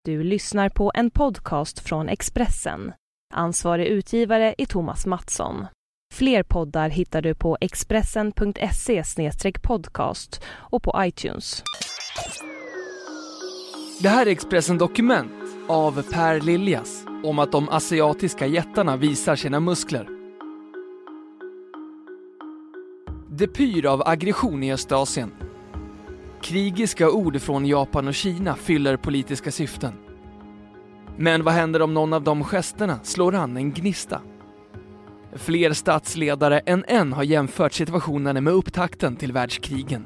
Du lyssnar på en podcast från Expressen. Ansvarig utgivare är Thomas Mattsson. Fler poddar hittar du på expressen.se/podcast och på iTunes. Det här är Expressen Dokument av Per Liljas om att de asiatiska jättarna visar sina muskler. Det pyr av aggression i Östasien. Krigiska ord från Japan och Kina fyller politiska syften. Men vad händer om någon av de gesterna slår an en gnista? Fler statsledare än en har jämfört situationen med upptakten till världskrigen.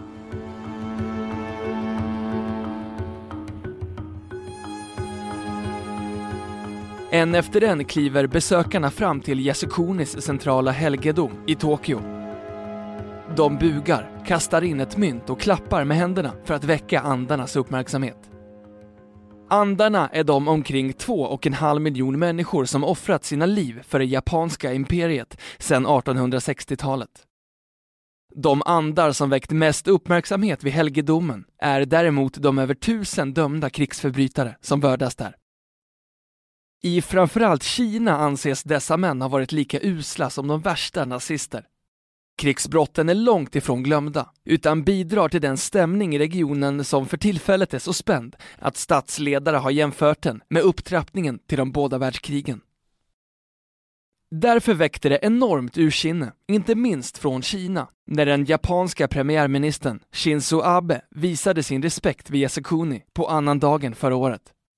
En efter en kliver besökarna fram till Yasukunis centrala helgedom i Tokyo. De bugar, kastar in ett mynt och klappar med händerna för att väcka andarnas uppmärksamhet. Andarna är de omkring 2,5 miljoner människor som offrat sina liv för det japanska imperiet sedan 1860-talet. De andar som väckt mest uppmärksamhet vid helgedomen är däremot de över 1000 dömda krigsförbrytare som vördas där. I framförallt Kina anses dessa män ha varit lika usla som de värsta nazister. Krigsbrotten är långt ifrån glömda, utan bidrar till den stämning i regionen som för tillfället är så spänd att statsledare har jämfört den med upptrappningen till de båda världskrigen. Därför väckte det enormt ursinne, inte minst från Kina, när den japanska premiärministern Shinzo Abe visade sin respekt vid Yasukuni på annandagen förra året.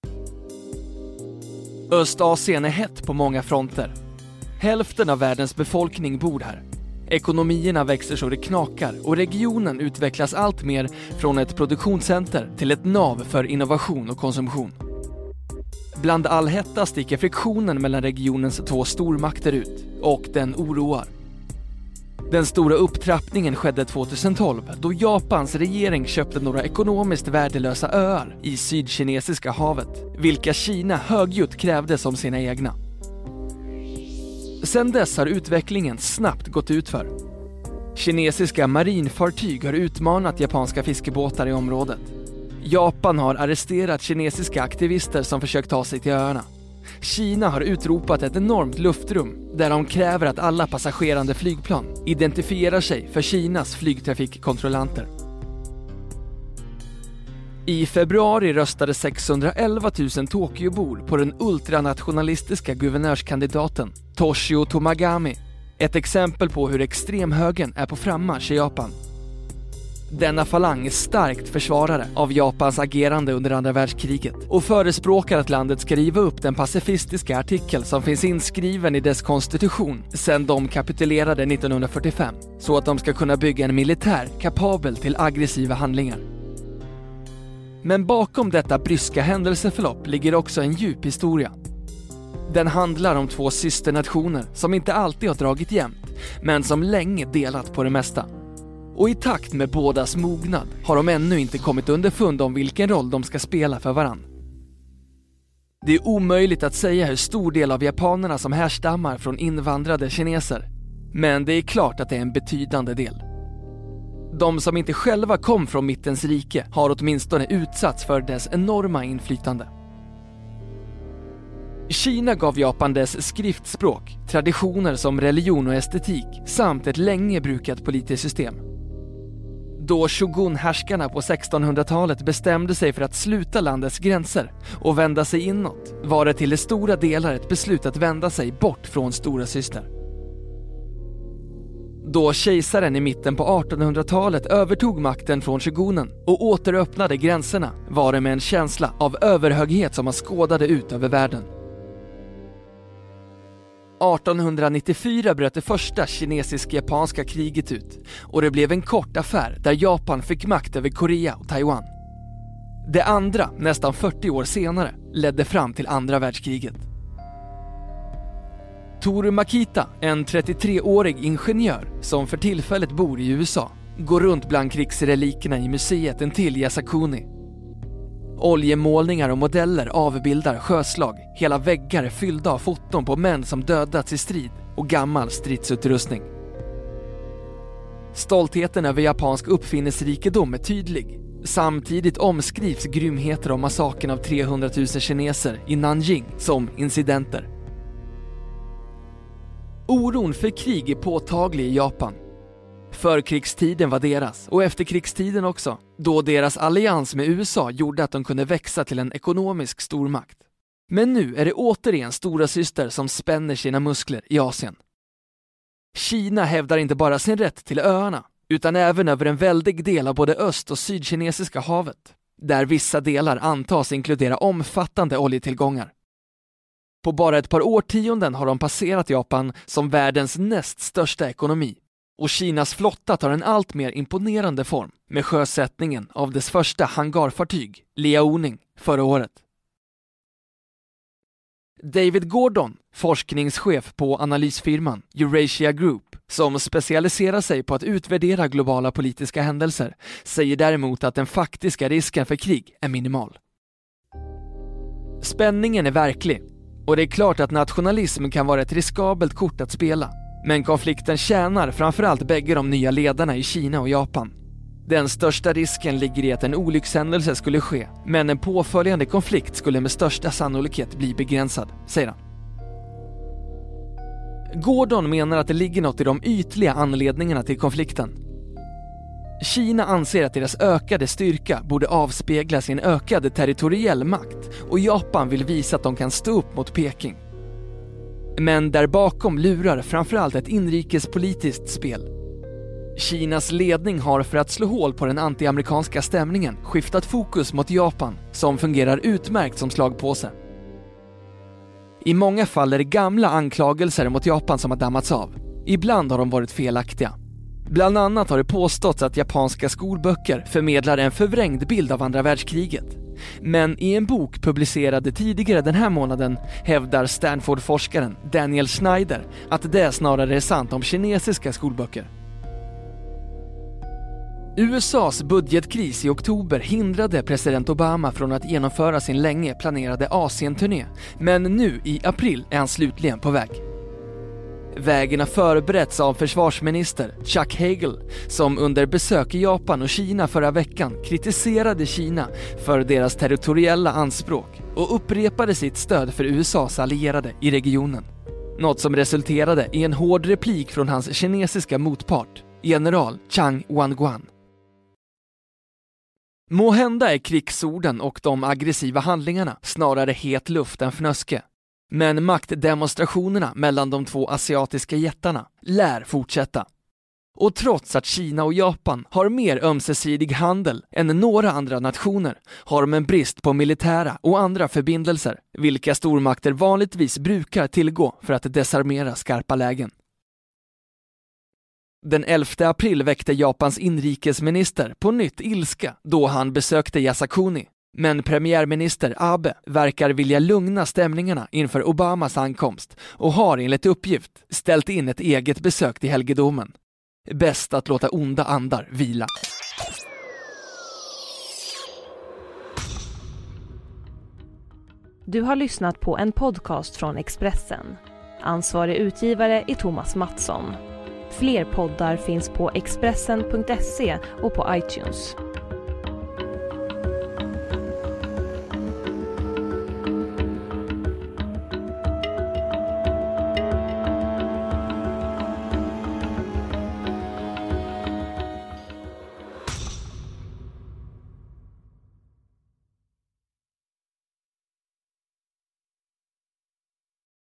Östasien är hett på många fronter. Hälften av världens befolkning bor här. Ekonomierna växer så det knakar och regionen utvecklas allt mer från ett produktionscenter till ett nav för innovation och konsumtion. Bland all hetta sticker friktionen mellan regionens två stormakter ut och den oroar. Den stora upptrappningen skedde 2012 då Japans regering köpte några ekonomiskt värdelösa öar i Sydkinesiska havet, vilka Kina högljutt krävde som sina egna. Sedan dess har utvecklingen snabbt gått utför. Kinesiska marinfartyg har utmanat japanska fiskebåtar i området. Japan har arresterat kinesiska aktivister som försökt ta sig till öarna. Kina har utropat ett enormt luftrum där de kräver att alla passagerande flygplan identifierar sig för Kinas flygtrafikkontrollanter. I februari röstade 611 000 Tokyobor på den ultranationalistiska guvernörskandidaten Toshio Tomagami, ett exempel på hur extremhögern är på frammarsch i Japan. Denna falang är starkt försvarare av Japans agerande under andra världskriget och förespråkar att landet ska riva upp den pacifistiska artikel som finns inskriven i dess konstitution sedan de kapitulerade 1945, så att de ska kunna bygga en militär kapabel till aggressiva handlingar. Men bakom detta bryska händelseförlopp ligger också en djup historia. Den handlar om två systernationer som inte alltid har dragit jämnt, men som länge delat på det mesta. Och i takt med bådas mognad har de ännu inte kommit underfund om vilken roll de ska spela för varann. Det är omöjligt att säga hur stor del av japanerna som härstammar från invandrade kineser, men det är klart att det är en betydande del. De som inte själva kom från mittens rike har åtminstone utsatts för dess enorma inflytande. Kina gav Japan dess skriftspråk, traditioner som religion och estetik samt ett länge brukat politiskt system. Då shogunhärskarna på 1600-talet bestämde sig för att sluta landets gränser och vända sig inåt, var det till det stora delar ett beslut att vända sig bort från stora syster. Då kejsaren i mitten på 1800-talet övertog makten från shogunen och återöppnade gränserna, var det med en känsla av överhöghet som man skådade ut över världen. 1894 bröt det första kinesisk-japanska kriget ut och det blev en kort affär där Japan fick makt över Korea och Taiwan. Det andra, nästan 40 år senare, ledde fram till andra världskriget. Toru Makita, en 33-årig ingenjör som för tillfället bor i USA, går runt bland krigsrelikerna i museet intill Yasukuni. Oljemålningar och modeller avbildar sjöslag. Hela väggar är fyllda av foton på män som dödats i strid och gammal stridsutrustning. Stoltheten över japansk uppfinningsrikedom är tydlig. Samtidigt omskrivs grymheter om massakern av 300 000 kineser i Nanjing som incidenter. Oron för krig är påtaglig i Japan. Förkrigstiden var deras och efterkrigstiden också, då deras allians med USA gjorde att de kunde växa till en ekonomisk stormakt. Men nu är det återigen stora syster som spänner sina muskler i Asien. Kina hävdar inte bara sin rätt till öarna, utan även över en väldig del av både öst- och sydkinesiska havet, där vissa delar antas inkludera omfattande oljetillgångar. På bara ett par årtionden har de passerat Japan som världens näst största ekonomi, och Kinas flotta tar en allt mer imponerande form med sjösättningen av dess första hangarfartyg, Liaoning, förra året. David Gordon, forskningschef på analysfirman Eurasia Group, som specialiserar sig på att utvärdera globala politiska händelser, säger däremot att den faktiska risken för krig är minimal. Spänningen är verklig, och det är klart att nationalism kan vara ett riskabelt kort att spela. Men konflikten tjänar framförallt bägge de nya ledarna i Kina och Japan. Den största risken ligger i att en olyckshändelse skulle ske, men en påföljande konflikt skulle med största sannolikhet bli begränsad, säger han. Gordon menar att det ligger något i de ytliga anledningarna till konflikten. Kina anser att deras ökade styrka borde avspeglas i en ökad territoriell makt, och Japan vill visa att de kan stå upp mot Peking. Men där bakom lurar framförallt ett inrikespolitiskt spel. Kinas ledning har för att slå hål på den anti-amerikanska stämningen skiftat fokus mot Japan, som fungerar utmärkt som slagpåse. I många fall är det gamla anklagelser mot Japan som har dammats av. Ibland har de varit felaktiga. Bland annat har det påståtts att japanska skolböcker förmedlar en förvrängd bild av andra världskriget. Men i en bok publicerad tidigare den här månaden hävdar Stanford-forskaren Daniel Schneider att det snarare är sant om kinesiska skolböcker. USAs budgetkris i oktober hindrade president Obama från att genomföra sin länge planerade Asien-turné, men nu i april är han slutligen på väg. Vägen har förberetts av försvarsminister Chuck Hagel, som under besök i Japan och Kina förra veckan kritiserade Kina för deras territoriella anspråk och upprepade sitt stöd för USAs allierade i regionen. Något som resulterade i en hård replik från hans kinesiska motpart, general Chang Wanguan. Måhända är krigsorden och de aggressiva handlingarna snarare het luft än fnöske. Men maktdemonstrationerna mellan de två asiatiska jättarna lär fortsätta. Och trots att Kina och Japan har mer ömsesidig handel än några andra nationer har de en brist på militära och andra förbindelser, vilka stormakter vanligtvis brukar tillgå för att desarmera skarpa lägen. Den 11 april väckte Japans inrikesminister på nytt ilska då han besökte Yasukuni. Men premiärminister Abe verkar vilja lugna stämningarna inför Obamas ankomst och har enligt uppgift ställt in ett eget besök till helgedomen. Bäst att låta onda andar vila. Du har lyssnat på en podcast från Expressen. Ansvarig utgivare är Thomas Mattsson. Fler poddar finns på Expressen.se och på iTunes.